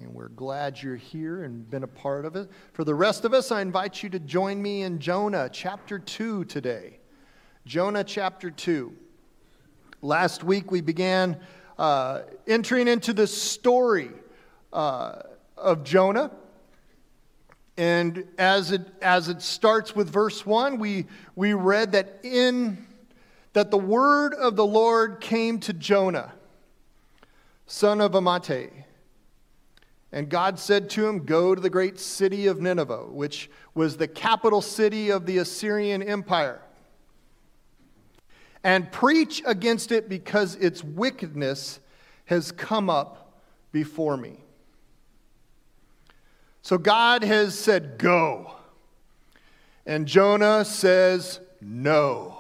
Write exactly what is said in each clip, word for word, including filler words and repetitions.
And we're glad you're here and been a part of it. For the rest of us, I invite you to join me in Jonah chapter two today. Jonah chapter two. Last week we began uh, entering into the story uh, of Jonah. And as it as it starts with verse one, we we read that in that the word of the Lord came to Jonah, son of Amittai. And God said to him, "Go to the great city of Nineveh," which was the capital city of the Assyrian Empire, "and preach against it, because its wickedness has come up before me." So God has said, "Go." And Jonah says, "No."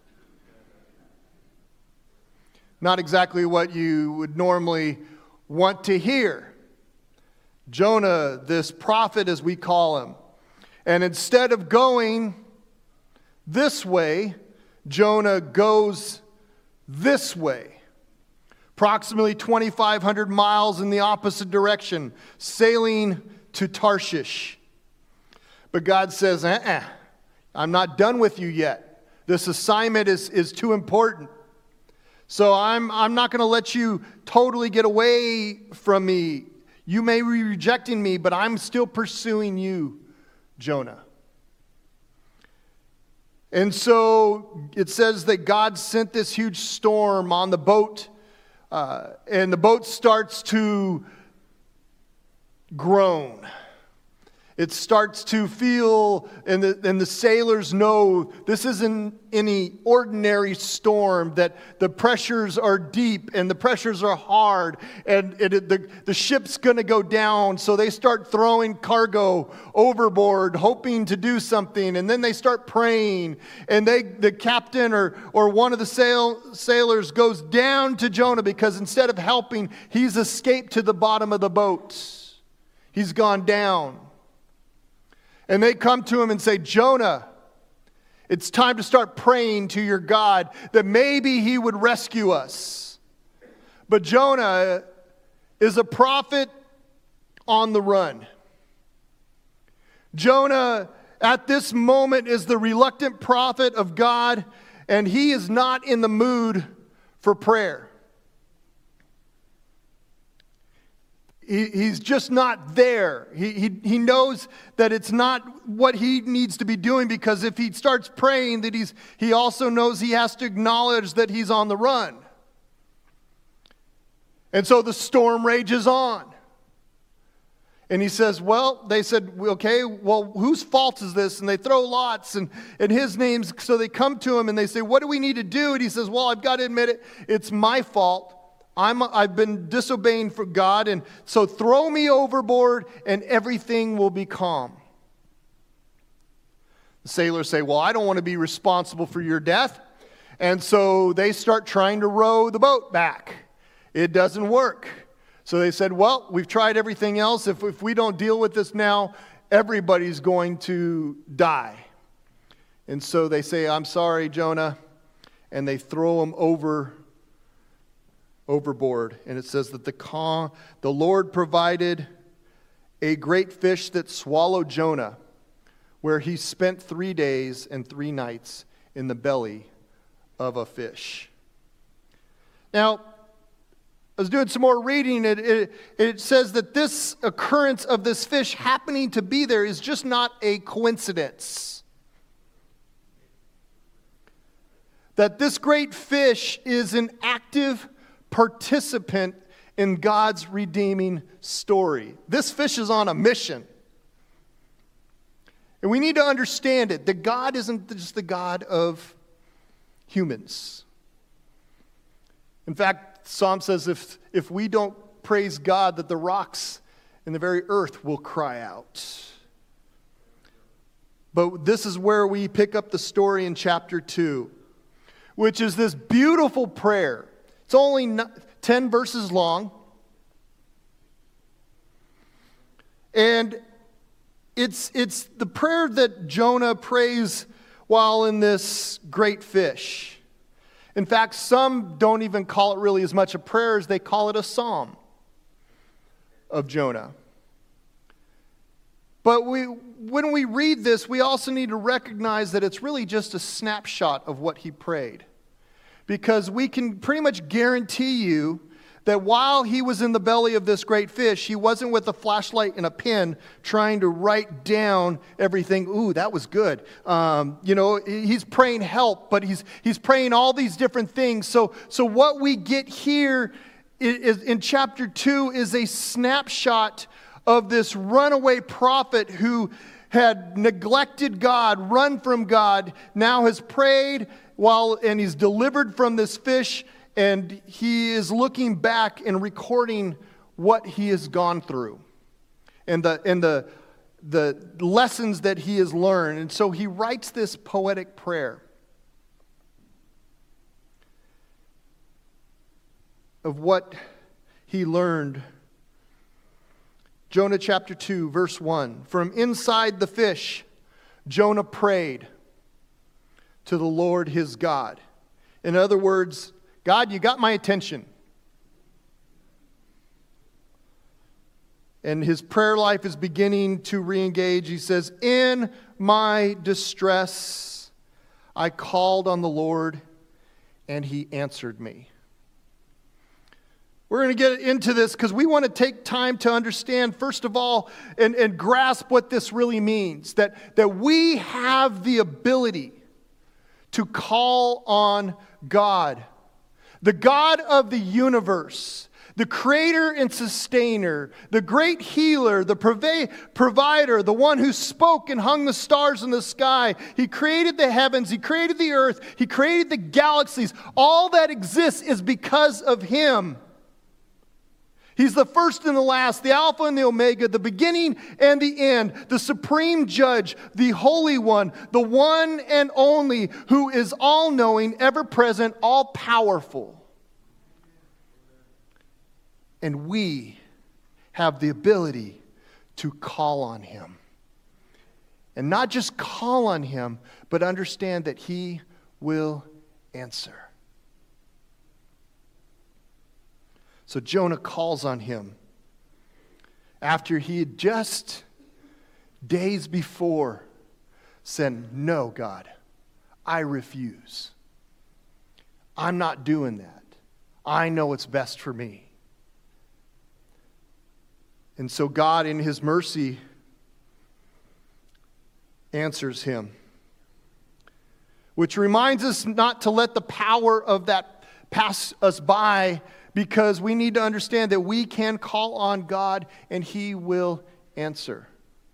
Not exactly what you would normally want to hear. Jonah, this prophet as we call him. And instead of going this way, Jonah goes this way. Approximately twenty-five hundred miles in the opposite direction, sailing to Tarshish. But God says, uh-uh, I'm not done with you yet. This assignment is, is too important. So I'm, I'm not going to let you totally get away from me. You may be rejecting me, but I'm still pursuing you, Jonah. And so it says that God sent this huge storm on the boat, uh, and the boat starts to groan. It starts to feel, and the, and the sailors know this isn't any ordinary storm, that the pressures are deep and the pressures are hard, and it, the, the ship's going to go down. So they start throwing cargo overboard, hoping to do something, and then they start praying. And they, the captain or, or one of the sail, sailors goes down to Jonah, because instead of helping, he's escaped to the bottom of the boat. He's gone down. And they come to him and say, "Jonah, it's time to start praying to your God that maybe he would rescue us." But Jonah is a prophet on the run. Jonah, at this moment, is the reluctant prophet of God, and he is not in the mood for prayer. He, he's just not there. He, he, he knows that it's not what he needs to be doing, because if he starts praying, that he's, he also knows he has to acknowledge that he's on the run. And so the storm rages on. And he says, well, they said, okay, well, whose fault is this? And they throw lots and, and his name's, so they come to him and they say, what do we need to do? And he says, well, I've got to admit it, it's my fault. I'm, I've been disobeying for God, and so throw me overboard and everything will be calm. The sailors say, well, I don't want to be responsible for your death. And so they start trying to row the boat back. It doesn't work. So they said, well, we've tried everything else. If, if we don't deal with this now, everybody's going to die. And so they say, I'm sorry, Jonah. And they throw him over overboard. And it says that the calm, the Lord provided a great fish that swallowed Jonah, where he spent three days and three nights in the belly of a fish. Now, I was doing some more reading. It, it, it says that this occurrence of this fish happening to be there is just not a coincidence. That this great fish is an active participant in God's redeeming story. This fish is on a mission. And we need to understand it, that God isn't just the God of humans. In fact, Psalm says if, if we don't praise God, that the rocks and the very earth will cry out. But this is where we pick up the story in chapter two, which is this beautiful prayer. It's only ten verses long. And it's, it's the prayer that Jonah prays while in this great fish. In fact, some don't even call it really as much a prayer as they call it a psalm. of Jonah. But we, when we read this, we also need to recognize that it's really just a snapshot of what he prayed. Because we can pretty much guarantee you that while he was in the belly of this great fish, he wasn't with a flashlight and a pen trying to write down everything. Ooh, that was good. Um, you know, he's praying help, but he's he's praying all these different things. So, so what we get here is, in chapter two is a snapshot of this runaway prophet who had neglected God, run from God, now has prayed while and he's delivered from this fish, and he is looking back and recording what he has gone through and the and the the lessons that he has learned. And so he writes this poetic prayer of what he learned. Jonah chapter two, verse one. From inside the fish, Jonah prayed to the Lord his God. In other words, God, you got my attention. And his prayer life is beginning to re-engage. He says, in my distress, I called on the Lord, and he answered me. We're going to get into this because we want to take time to understand, first of all, and, and grasp what this really means. That, that we have the ability to call on God. The God of the universe, the creator and sustainer, the great healer, the provi- provider, the one who spoke and hung the stars in the sky. He created the heavens, he created the earth, he created the galaxies. All that exists is because of him. He's the first and the last, the Alpha and the Omega, the beginning and the end, the supreme judge, the Holy One, the one and only who is all-knowing, ever-present, all-powerful. And we have the ability to call on him. And not just call on him, but understand that he will answer. So Jonah calls on him after he had just days before said, no, God, I refuse. I'm not doing that. I know what's best for me. And so God, in his mercy, answers him, which reminds us not to let the power of that pass us by, because we need to understand that we can call on God and he will answer.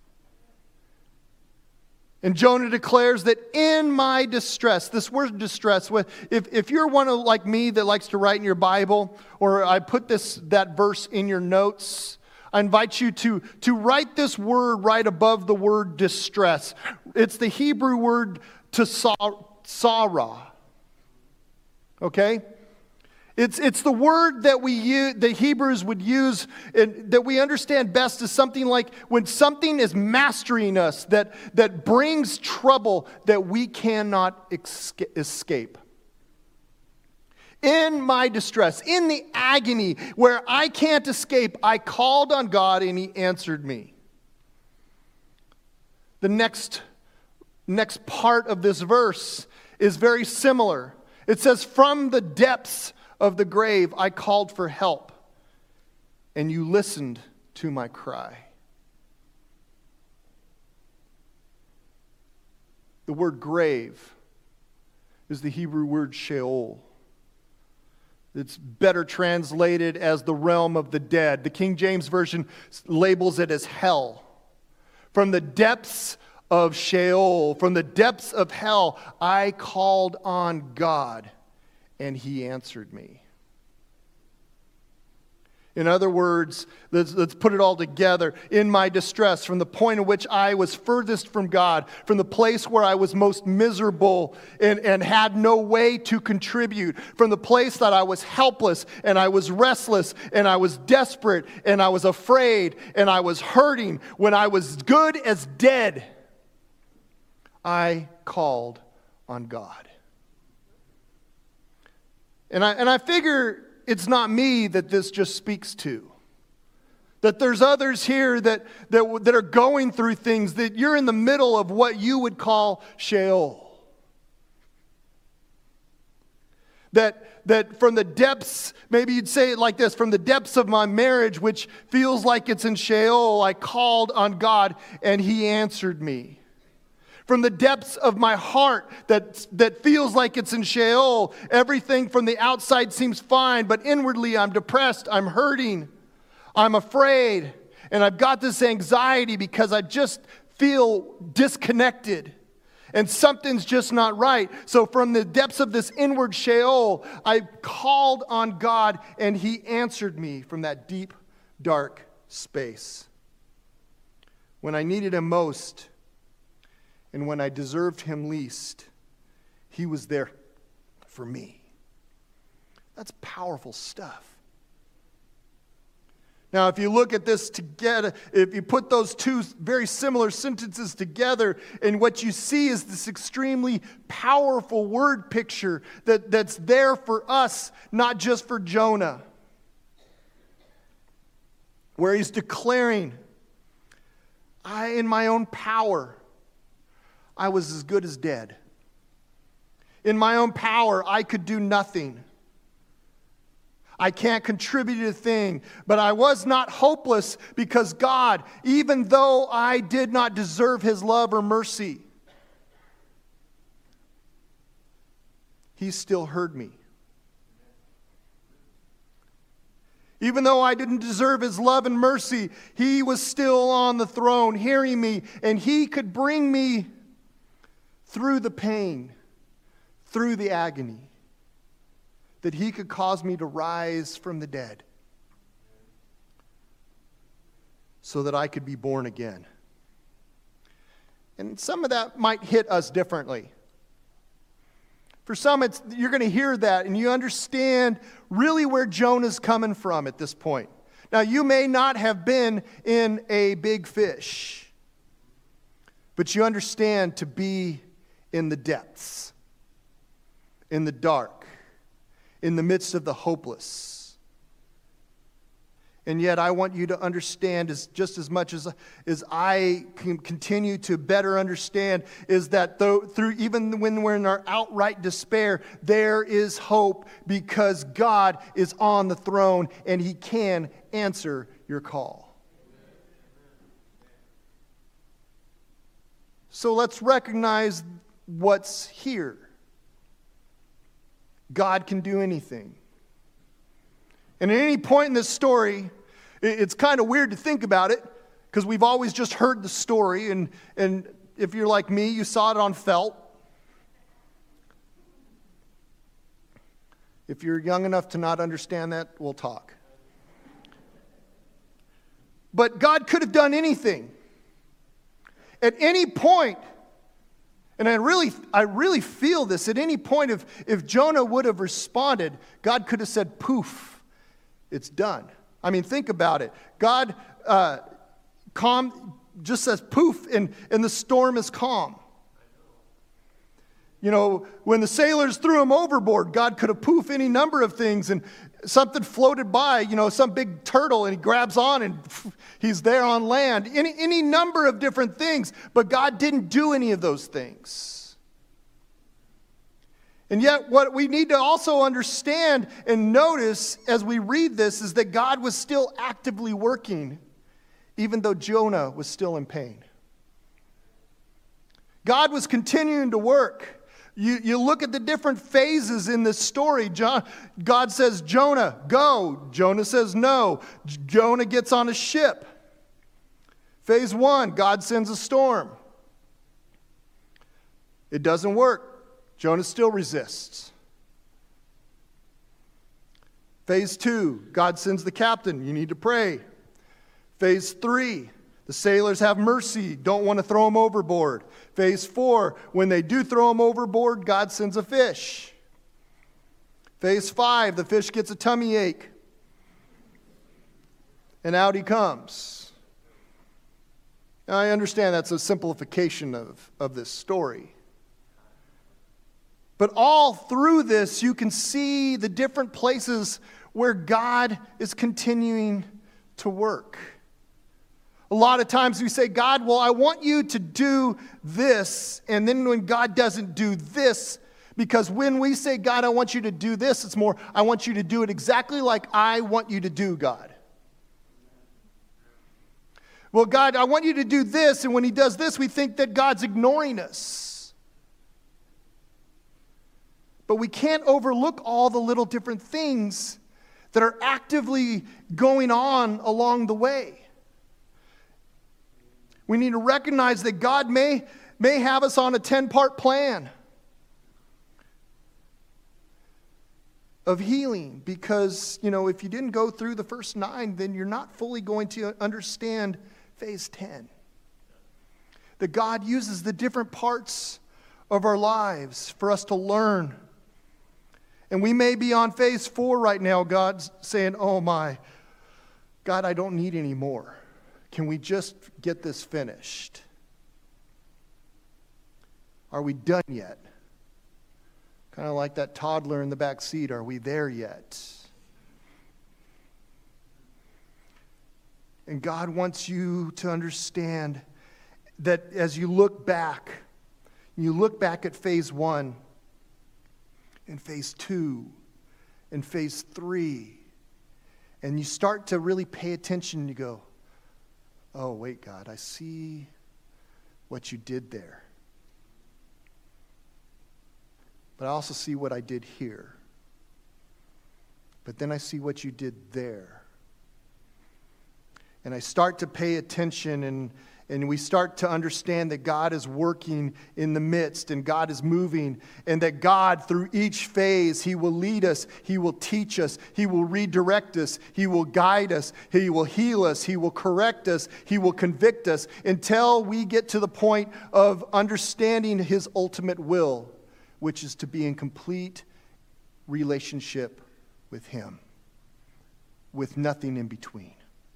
And Jonah declares that in my distress, this word distress, if, if you're one of like me that likes to write in your Bible, or I put this that verse in your notes, I invite you to, to write this word right above the word distress. It's the Hebrew word tsara. Okay? It's, it's the word that we use, the Hebrews would use, and that we understand best as something like when something is mastering us, that, that brings trouble that we cannot escape. In my distress, in the agony where I can't escape, I called on God and he answered me. The next, next part of this verse is very similar. It says, from the depths of the grave, I called for help, and you listened to my cry. The word grave is the Hebrew word Sheol. It's better translated as the realm of the dead. The King James Version labels it as hell. From the depths of Sheol, from the depths of hell, I called on God, and he answered me. In other words, let's, let's put it all together. In my distress, from the point at which I was furthest from God, from the place where I was most miserable and, and had no way to contribute, from the place that I was helpless and I was restless and I was desperate and I was afraid and I was hurting, when I was good as dead, I called on God. And I, and I figure it's not me that this just speaks to. That there's others here that, that, that are going through things, that you're in the middle of what you would call Sheol. That, that from the depths, maybe you'd say it like this, from the depths of my marriage, which feels like it's in Sheol, I called on God and He answered me. From the depths of my heart that, that feels like it's in Sheol, everything from the outside seems fine, but inwardly I'm depressed, I'm hurting, I'm afraid, and I've got this anxiety because I just feel disconnected. And something's just not right. So from the depths of this inward Sheol, I called on God and He answered me from that deep, dark space. When I needed Him most and when I deserved Him least, He was there for me. That's powerful stuff. Now, if you look at this together, if you put those two very similar sentences together, and what you see is this extremely powerful word picture that, that's there for us, not just for Jonah, where he's declaring, I, in my own power, I was as good as dead. In my own power, I could do nothing. I can't contribute a thing, but I was not hopeless because God, even though I did not deserve His love or mercy, He still heard me. Even though I didn't deserve His love and mercy, He was still on the throne hearing me, and He could bring me through the pain, through the agony, that He could cause me to rise from the dead so that I could be born again. And some of that might hit us differently. For some, it's, you're going to hear that and you understand really where Jonah's coming from at this point. Now, you may not have been in a big fish, but you understand to be in the depths, in the dark, in the midst of the hopeless. And yet I want you to understand, as, just as much as, as I can continue to better understand, is that though, through even when we're in our outright despair, there is hope because God is on the throne and He can answer your call. So let's recognize what's here. God can do anything. And at any point in this story, it's kind of weird to think about it because we've always just heard the story, and, and if you're like me, you saw it on felt. If you're young enough to not understand that, we'll talk. But God could have done anything. At any point, and I really, I really feel this. At any point, if, if Jonah would have responded, God could have said, poof, it's done. I mean, think about it. God uh, calm, just says poof, and, and the storm is calm. You know, when the sailors threw him overboard, God could have poof any number of things, and something floated by, you know, some big turtle, and he grabs on, and he's there on land. Any, any number of different things, but God didn't do any of those things. And yet, what we need to also understand and notice as we read this is that God was still actively working, even though Jonah was still in pain. God was continuing to work. You, you look at the different phases in this story. John, God says, Jonah, go. Jonah says, no. Jonah gets on a ship. Phase one, God sends a storm. It doesn't work. Jonah still resists. Phase two, God sends the captain. You need to pray. Phase three, the sailors have mercy, don't want to throw him overboard. Phase four, when they do throw him overboard, God sends a fish. Phase five, the fish gets a tummy ache. And out he comes. Now, I understand that's a simplification of, of this story. But all through this, you can see the different places where God is continuing to work. A lot of times we say, God, well, I want you to do this. And then when God doesn't do this, because when we say, God, I want you to do this, it's more, I want you to do it exactly like I want you to do, God. Well, God, I want you to do this. And when he does this, we think that God's ignoring us. But we can't overlook all the little different things that are actively going on along the way. We need to recognize that God may, may have us on a ten-part plan of healing, because, you know, if you didn't go through the first nine, then you're not fully going to understand phase ten. That God uses the different parts of our lives for us to learn. And we may be on phase four right now. God's saying, oh my, God, I don't need any more. Can we just get this finished? Are we done yet? Kind of like that toddler in the back seat. Are we there yet? And God wants you to understand that as you look back, you look back at phase one, and phase two, and phase three, and you start to really pay attention, and you go, oh, wait, God, I see what you did there. But I also see what I did here. But then I see what you did there. And I start to pay attention, and, and we start to understand that God is working in the midst, and God is moving, and that God, through each phase, he will lead us, he will teach us, he will redirect us, he will guide us, he will heal us, he will correct us, he will convict us, until we get to the point of understanding his ultimate will, which is to be in complete relationship with him, with nothing in between.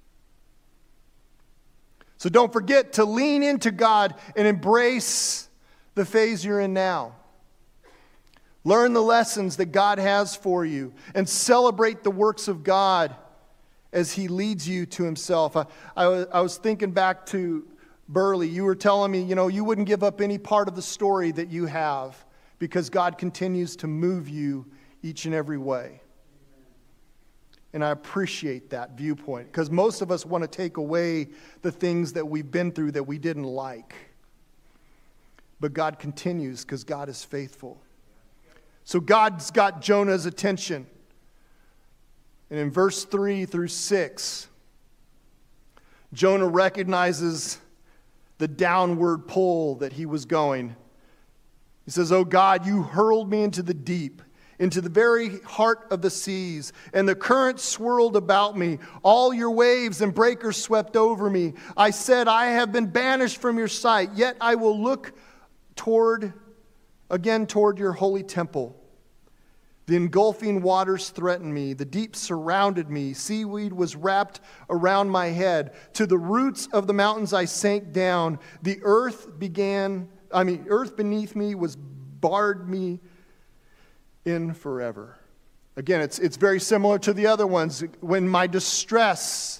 So don't forget to lean into God and embrace the phase you're in now. Learn the lessons that God has for you and celebrate the works of God as he leads you to himself. I, I, was, I was thinking back to Burley. You were telling me, you know, you wouldn't give up any part of the story that you have because God continues to move you each and every way. And I appreciate that viewpoint, because most of us want to take away the things that we've been through that we didn't like. But God continues, because God is faithful. So God's got Jonah's attention. And in verse three through six, Jonah recognizes the downward pull that he was going. He says, "Oh God, you hurled me into the deep, into the very heart of the seas, and the current swirled about me. All your waves and breakers swept over me. I said, I have been banished from your sight, yet I will look toward, again toward your holy temple. The engulfing waters threatened me. The deep surrounded me. Seaweed was wrapped around my head. To the roots of the mountains I sank down. The earth began, I mean, earth beneath me was barred me in forever." Again, it's, it's very similar to the other ones. When my distress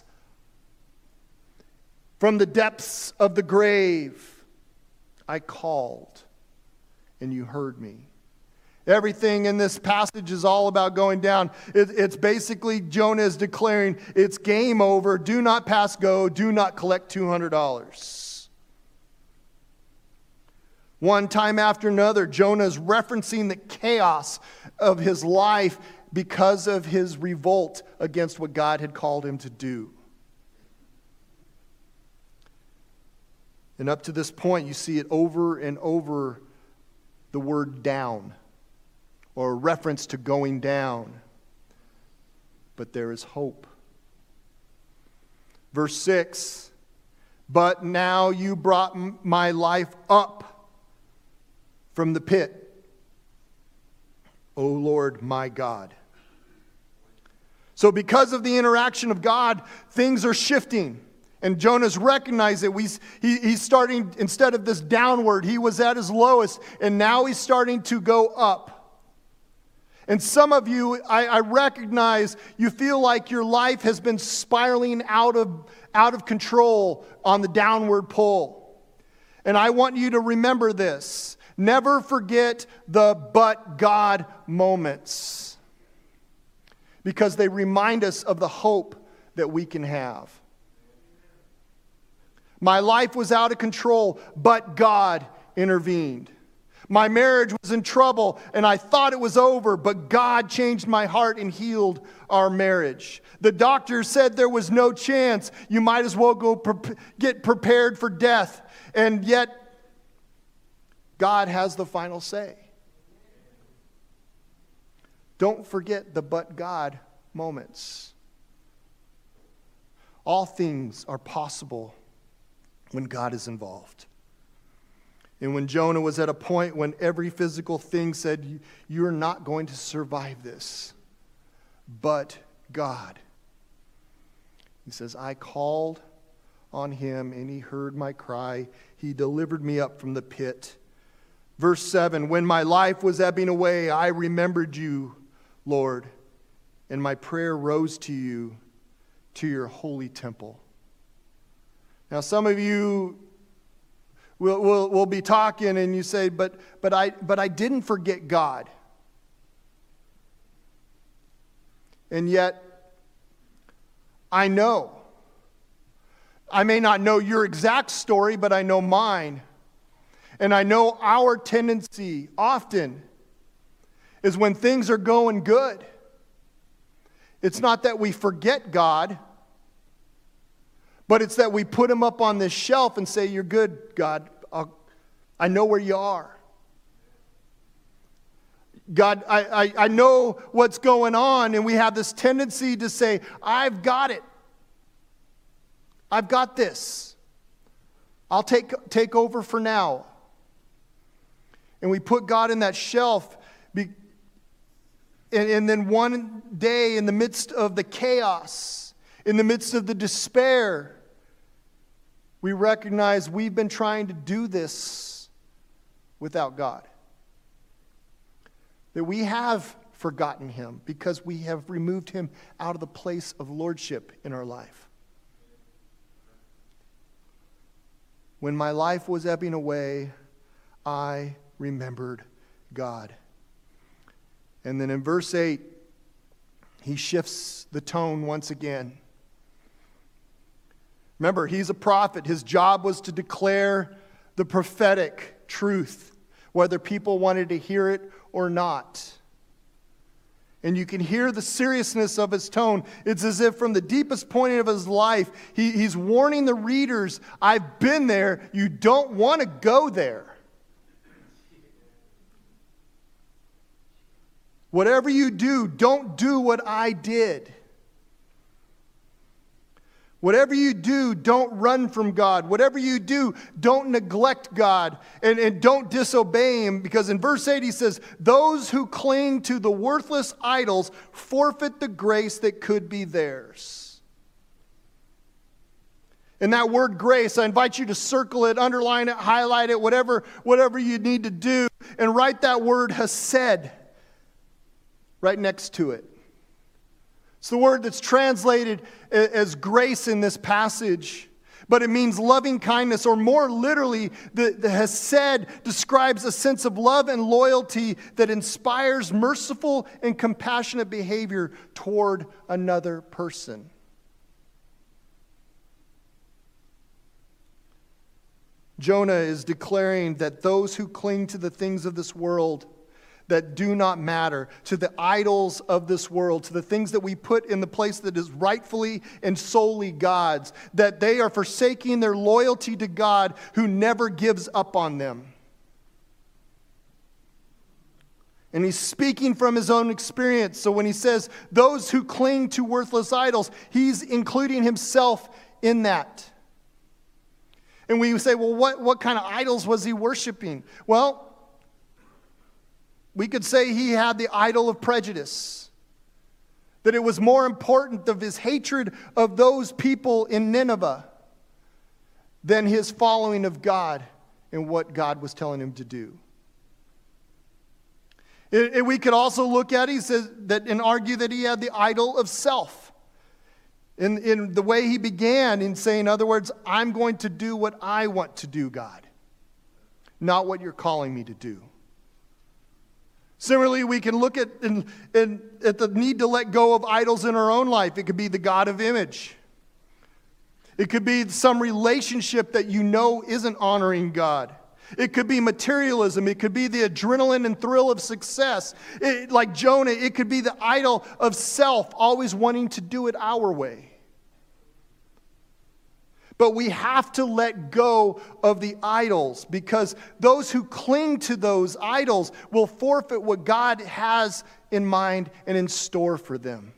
from the depths of the grave, I called and you heard me. Everything in this passage is all about going down. It, it's basically Jonah is declaring it's game over. Do not pass go. Do not collect two hundred dollars. One time after another, Jonah is referencing the chaos of his life because of his revolt against what God had called him to do. And up to this point, you see it over and over, the word down, or a reference to going down. But there is hope. Verse six, "But now you brought my life up from the pit, O Lord my God." So because of the interaction of God, things are shifting. And Jonah's recognized it. We, he, he's starting, instead of this downward, he was at his lowest, and now he's starting to go up. And some of you, I, I recognize you feel like your life has been spiraling out of, out of control on the downward pull. And I want you to remember this. Never forget the but God moments, because they remind us of the hope that we can have. My life was out of control, but God intervened. My marriage was in trouble, and I thought it was over, but God changed my heart and healed our marriage. The doctor said there was no chance. You might as well go pre- get prepared for death. And yet, God has the final say. Don't forget the but God moments. All things are possible when God is involved. And when Jonah was at a point when every physical thing said, you're not going to survive this, but God. He says, I called on him and he heard my cry. He delivered me up from the pit. Verse seven, when my life was ebbing away, I remembered you, Lord, and my prayer rose to you, to your holy temple. Now some of you We'll, we'll, we'll be talking and you say, but, but, I, but I didn't forget God. And yet, I know. I may not know your exact story, but I know mine. And I know our tendency often is when things are going good. It's not that we forget God, but it's that we put him up on this shelf and say, you're good, God. I'll, I know where you are. God, I, I, I know what's going on. And we have this tendency to say, I've got it. I've got this. I'll take, take over for now. And we put God in that shelf. Be, and, and then one day in the midst of the chaos, in the midst of the despair, we recognize we've been trying to do this without God. That we have forgotten him because we have removed him out of the place of lordship in our life. When my life was ebbing away, I remembered God. And then in verse eight, he shifts the tone once again. Remember, he's a prophet. His job was to declare the prophetic truth, whether people wanted to hear it or not. And you can hear the seriousness of his tone. It's as if from the deepest point of his life, he, he's warning the readers, I've been there. You don't want to go there. Whatever you do, don't do what I did. Whatever you do, don't run from God. Whatever you do, don't neglect God and, and don't disobey him. Because in verse eight he says, those who cling to the worthless idols forfeit the grace that could be theirs. And that word grace, I invite you to circle it, underline it, highlight it, whatever, whatever you need to do. And write that word hesed right next to it. It's the word that's translated as grace in this passage, but it means loving kindness, or more literally, the, the hesed describes a sense of love and loyalty that inspires merciful and compassionate behavior toward another person. Jonah is declaring that those who cling to the things of this world that do not matter, to the idols of this world, to the things that we put in the place that is rightfully and solely God's, that they are forsaking their loyalty to God who never gives up on them. And he's speaking from his own experience. So when he says those who cling to worthless idols, he's including himself in that. And we say, well, what, what kind of idols was he worshiping? Well, we could say he had the idol of prejudice. That it was more important of his hatred of those people in Nineveh than his following of God and what God was telling him to do. It, it, we could also look at it, he says, that and argue that he had the idol of self. In, in the way he began in saying, in other words, I'm going to do what I want to do, God, not what you're calling me to do. Similarly, we can look at, in, in, at the need to let go of idols in our own life. It could be the God of image. It could be some relationship that you know isn't honoring God. It could be materialism. It could be the adrenaline and thrill of success. It, like Jonah, it could be the idol of self, always wanting to do it our way. But we have to let go of the idols, because those who cling to those idols will forfeit what God has in mind and in store for them.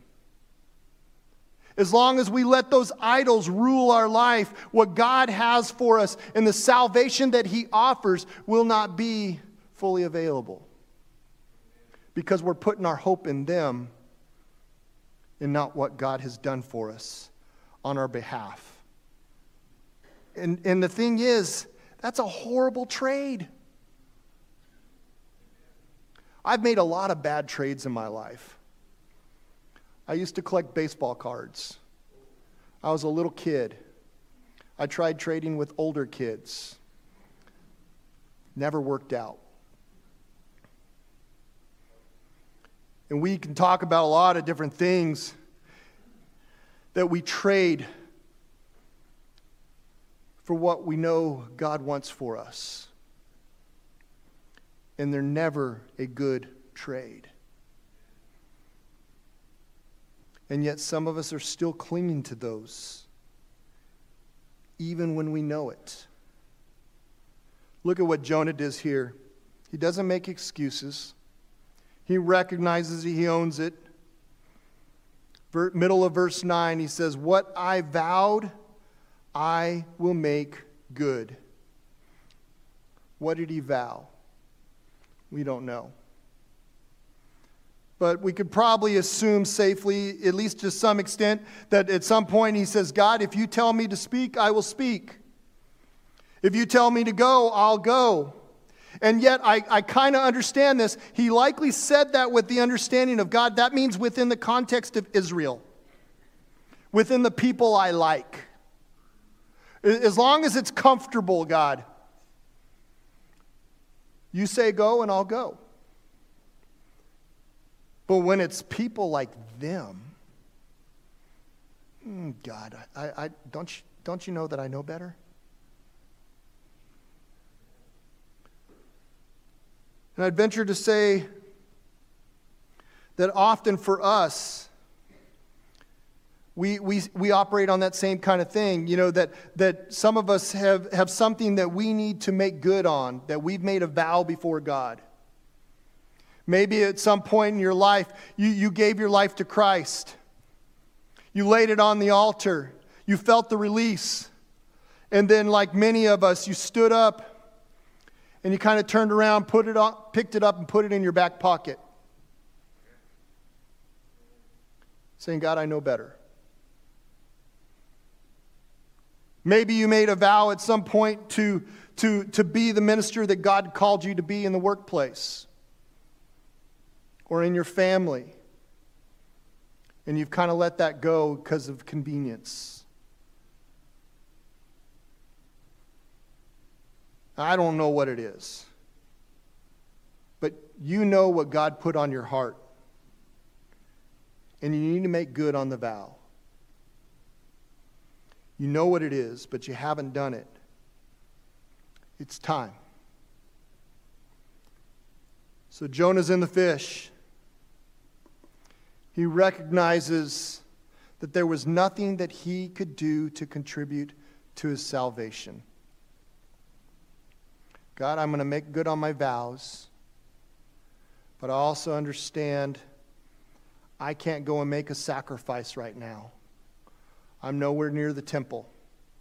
As long as we let those idols rule our life, what God has for us and the salvation that He offers will not be fully available. Because we're putting our hope in them and not what God has done for us on our behalf. And, and the thing is, that's a horrible trade. I've made a lot of bad trades in my life. I used to collect baseball cards. I was a little kid. I tried trading with older kids. Never worked out. And we can talk about a lot of different things that we trade for what we know God wants for us. And they're never a good trade. And yet some of us are still clinging to those, even when we know it. Look at what Jonah does here. He doesn't make excuses. He recognizes he owns it. Middle of verse nine, he says, "What I vowed, I will make good." What did he vow? We don't know. But we could probably assume safely, at least to some extent, that at some point he says, God, if you tell me to speak, I will speak. If you tell me to go, I'll go. And yet, I, I kind of understand this. He likely said that with the understanding of God. That means within the context of Israel. Within the people I like. As long as it's comfortable, God. You say go and I'll go. But when it's people like them, God, I, I, don't, you, don't you know that I know better? And I'd venture to say that often for us, we, we, we operate on that same kind of thing. You know, that, that some of us have, have something that we need to make good on, that we've made a vow before God. Maybe at some point in your life, you, you gave your life to Christ. You laid it on the altar. You felt the release. And then, like many of us, you stood up and you kind of turned around, put it on, picked it up and put it in your back pocket. Saying, God, I know better. Maybe you made a vow at some point to, to, to be the minister that God called you to be in the workplace. Or in your family. And you've kind of let that go because of convenience. I don't know what it is. But you know what God put on your heart. And you need to make good on the vow. You know what it is, but you haven't done it. It's time. So Jonah's in the fish. He recognizes that there was nothing that he could do to contribute to his salvation. God, I'm going to make good on my vows, but I also understand I can't go and make a sacrifice right now. I'm nowhere near the temple.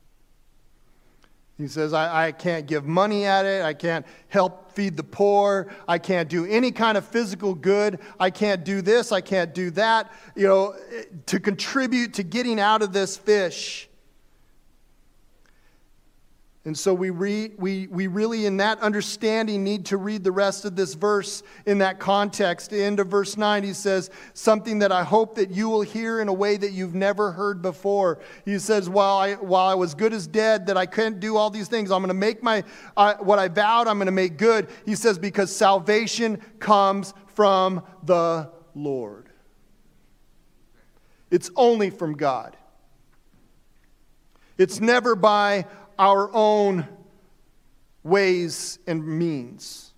He says, I, I can't give money at it. I can't help feed the poor. I can't do any kind of physical good. I can't do this. I can't do that, you know, to contribute to getting out of this fish. And so we, re, we, we really, in that understanding, need to read the rest of this verse in that context. The end of verse nine, he says, something that I hope that you will hear in a way that you've never heard before. He says, while I, while I was good as dead, that I couldn't do all these things, I'm going to make my, uh, what I vowed, I'm going to make good. He says, because salvation comes from the Lord. It's only from God. It's never by our own ways and means.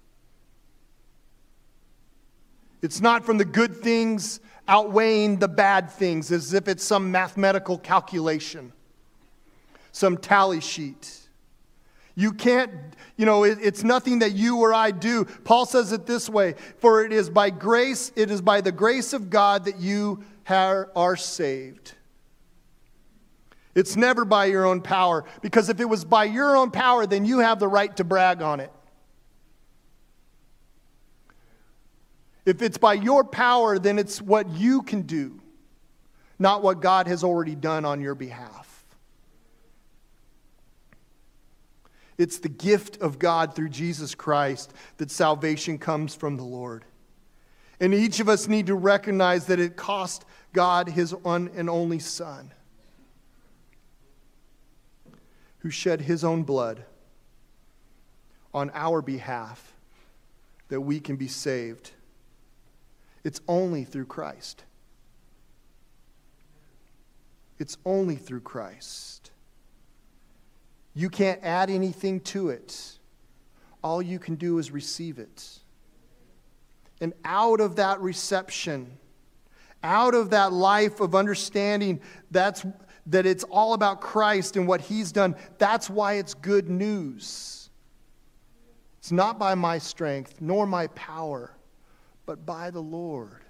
It's not from the good things outweighing the bad things as if it's some mathematical calculation, some tally sheet. You can't, you know, it, it's nothing that you or I do. Paul says it this way, for it is by grace, it is by the grace of God that you are, are saved. It's never by your own power, because if it was by your own power, then you have the right to brag on it. If it's by your power, then it's what you can do, not what God has already done on your behalf. It's the gift of God through Jesus Christ that salvation comes from the Lord. And each of us need to recognize that it cost God his one and only Son, who shed his own blood on our behalf that we can be saved. It's only through Christ. It's only through Christ. You can't add anything to it. All you can do is receive it. And out of that reception, out of that life of understanding, that's that it's all about Christ and what he's done, that's why it's good news. It's not by my strength, nor my power, but by the Lord.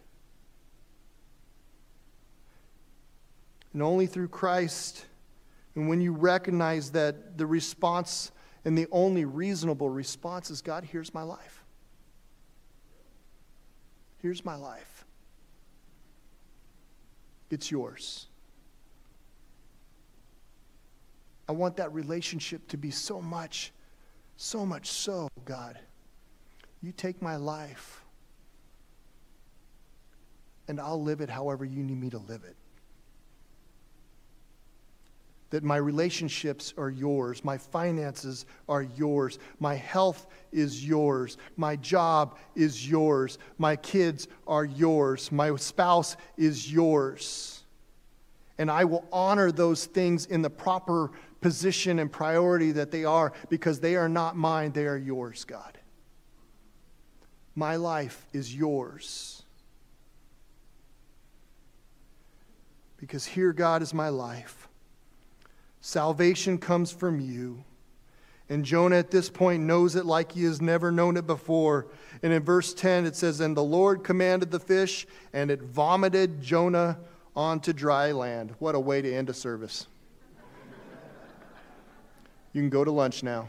And only through Christ, and when you recognize that the response and the only reasonable response is, God, here's my life. Here's my life. It's yours. I want that relationship to be so much, so much so, God. You take my life, and I'll live it however you need me to live it. That my relationships are yours, my finances are yours, my health is yours, my job is yours, my kids are yours, my spouse is yours. And I will honor those things in the proper position and priority that they are, because they are not mine, they are yours, God. My life is yours. Because here, God, is my life. Salvation comes from you. And Jonah at this point knows it like he has never known it before. And in verse ten it says, and the Lord commanded the fish, and it vomited Jonah onto dry land. What a way to end a service. You can go to lunch now.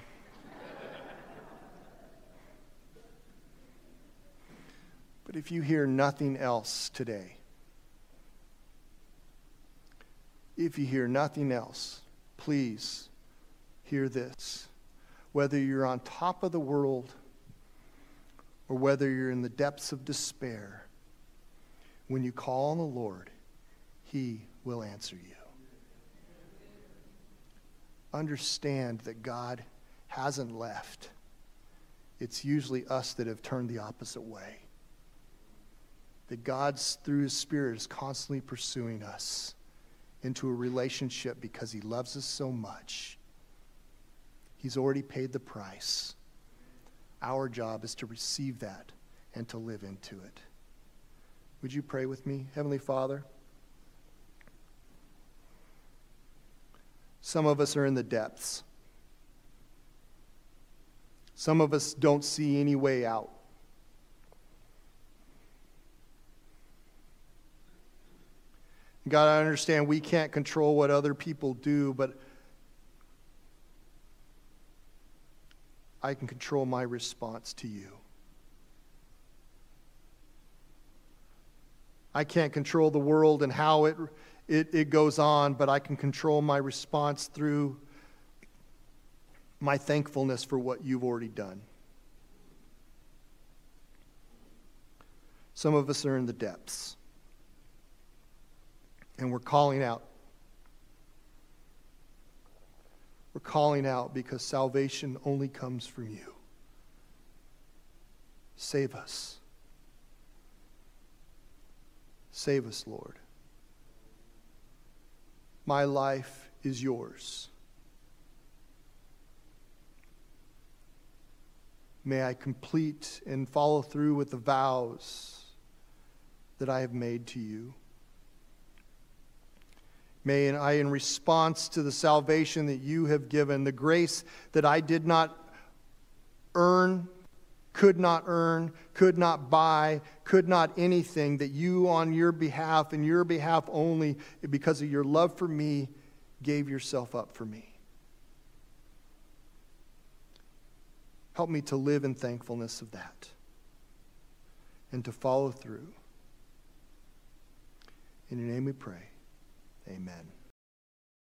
But if you hear nothing else today, if you hear nothing else, please hear this. Whether you're on top of the world or whether you're in the depths of despair, when you call on the Lord, He will answer you. Understand that God hasn't left. It's usually us that have turned the opposite way. That God, through His Spirit, is constantly pursuing us into a relationship because He loves us so much. He's already paid the price. Our job is to receive that and to live into it. Would you pray with me? Heavenly Father, some of us are in the depths. Some of us don't see any way out. God, I understand we can't control what other people do, but I can control my response to you. I can't control the world and how it, it, it goes on, but I can control my response through my thankfulness for what you've already done. Some of us are in the depths, and we're calling out. We're calling out because salvation only comes from you. Save us. Save us, Lord. My life is yours. May I complete and follow through with the vows that I have made to you. May I, in response to the salvation that you have given, the grace that I did not earn, could not earn, could not buy, could not anything, that you on your behalf and your behalf only, because of your love for me, gave yourself up for me. Help me to live in thankfulness of that and to follow through. In your name we pray. Amen.